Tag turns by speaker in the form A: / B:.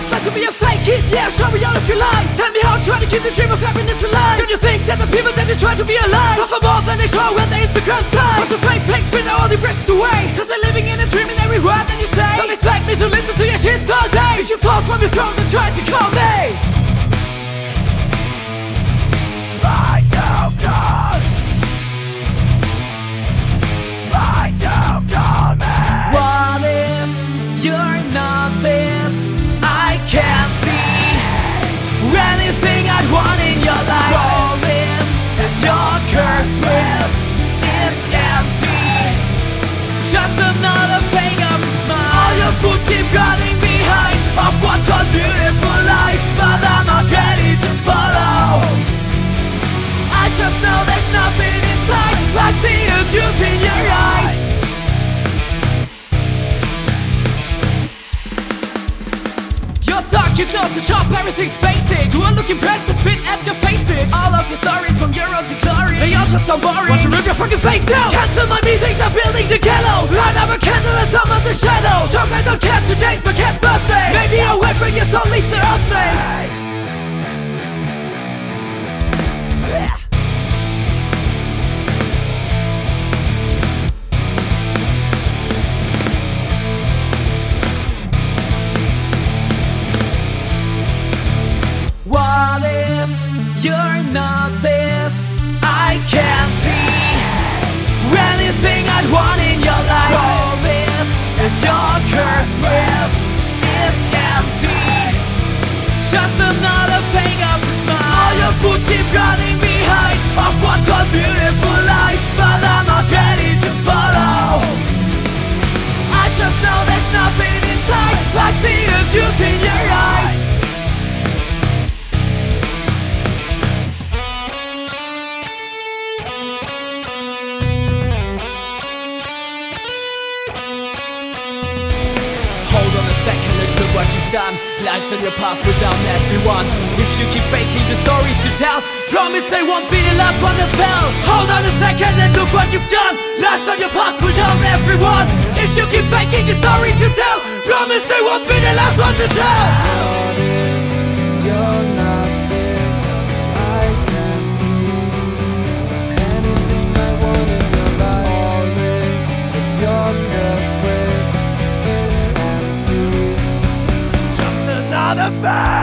A: it's like to be a fake kid, yeah, show me all of your lies. Tell me how to try to keep the dream of happiness alive. Don't you think that the people that you try to be alive suffer more than they show when they Instagram side? But the fake pics fit all the impressions away, cause they're living in a dream in every word that you say. Don't expect me to listen to your shit all day. If you fall from your throne, then try to call me. Try to call. Try to call me. What if you're not this? I can't see anything I'd want in your life. All this that you're cursed with is empty, just another thing of a smile. All your fools keep running behind of what's called beautiful life, but I'm not ready to follow. I just know there's nothing inside. I see the truth in your eyes. You're dark, you close the shop, everything's basic. Do I look impressed to spit at your face, bitch? All of your stories from your own to glory, they all just so boring. Want to rip your fucking face now? Cancel my meetings, I'm building the gallows. Light up a candle and some of the shadows. Joke, I don't care, today's my cat's birthday. Maybe I'll wait when your soul leaves the earth, mate. What if you're not this? I can't see anything I'd want in your life. All this that you're cursed with is empty, just another thing of a smile. All your fools keep running behind of what's called beautiful life, but I'm not ready to follow. I just know there's nothing inside. I see the truth in your eyes. Hold on a second and look what you've done. Lies on your path will down everyone. If you keep faking the stories to tell, promise they won't be the last one that fell. Hold on a second and look what you've done. Lies on your path will down everyone. If you keep faking the stories you tell, promise they won't be the last one to tell.
B: What if you're not this? I can't see anything I want in your life. All this that you're cursed with is empty,
A: Just another fact.